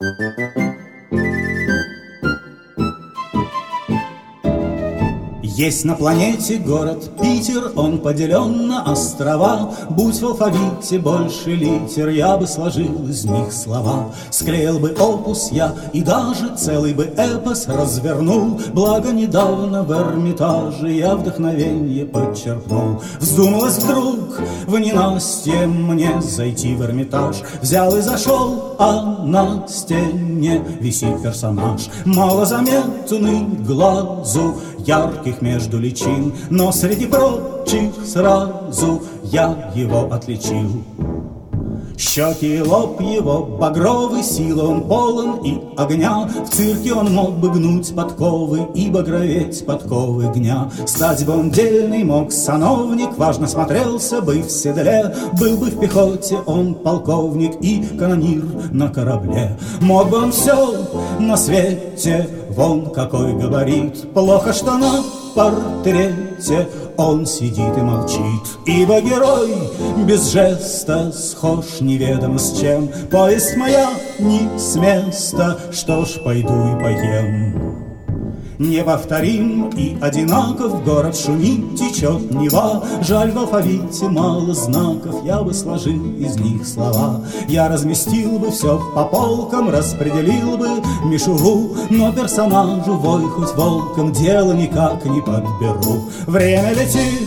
Есть на планете город Питер, он поделен на острова. Будь в алфавите больше литер, я бы сложил из них слова. Склеил бы опус я и даже целый бы эпос развернул. Благо недавно в Эрмитаже я вдохновенье подчеркнул. Вздумалось вдруг в ненастье мне зайти в Эрмитаж. Взял и зашел, а на стене висит персонаж, малозаметный глазу ярких между личин, но среди прочих сразу я его отличил. Щеки и лоб его багровый, силы он полон и огня. В цирке он мог бы гнуть подковы и багроветь подковы гня. Стать бы он дельный мог сановник, важно смотрелся бы в седле. Был бы в пехоте он полковник и канонир на корабле. Мог бы он все на свете, вон какой габарит. Плохо, что на портрете он сидит и молчит, ибо герой без жеста схож неведомо с чем. Повесть моя не с места, что ж, пойду и поем. Неповторим и одинаков город шумит, течет Нева. Жаль, в алфавите мало знаков, я бы сложил из них слова. Я разместил бы все по полкам, распределил бы мишуру, но персонажу вой хоть волком дело никак не подберу. Время летит,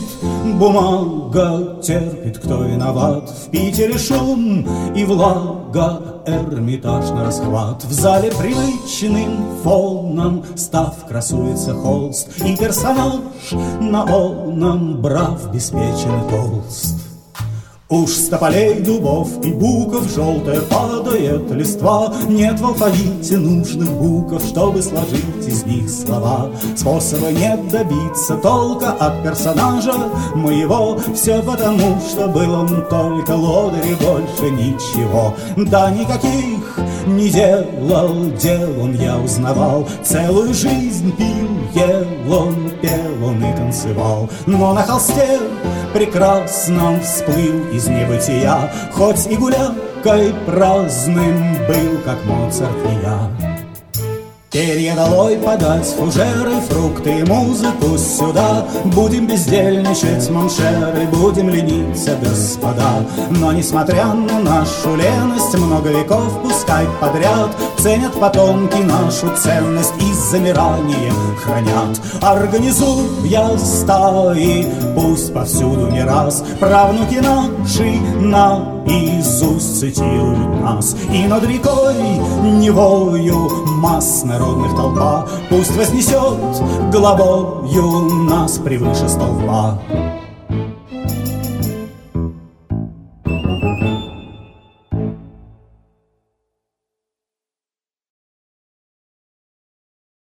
бумага терпит, кто виноват. В Питере шум и влага, Эрмитаж на расхват. В зале привычным фоном став красуется холст, и персонаж на оном брав, беспечен и толст. Уж с тополей, дубов и буков желтая падает листва. Нет в алфавите нужных букв, чтобы сложить из них слова. Способа нет добиться толка от персонажа моего. Все потому, что был он только лодырь и больше ничего. Да никаких не делал дел он, я узнавал. Целую жизнь пил, ел он, пел он и танцевал. Но на холсте прекрасном всплыл из небытия, хоть и гулякой праздным был, как Моцарт и я. Перья долой подать, фужеры, фрукты и музыку сюда. Будем бездельничать, маншеры, будем лениться, господа. Но несмотря на нашу леность, много веков пускай подряд ценят потомки нашу ценность и с замиранием хранят. Организую я стаи, пусть повсюду не раз правнуки наши наизусть цитируют нас. И над рекой Невою масс народных толпа пусть вознесет головою нас превыше столба.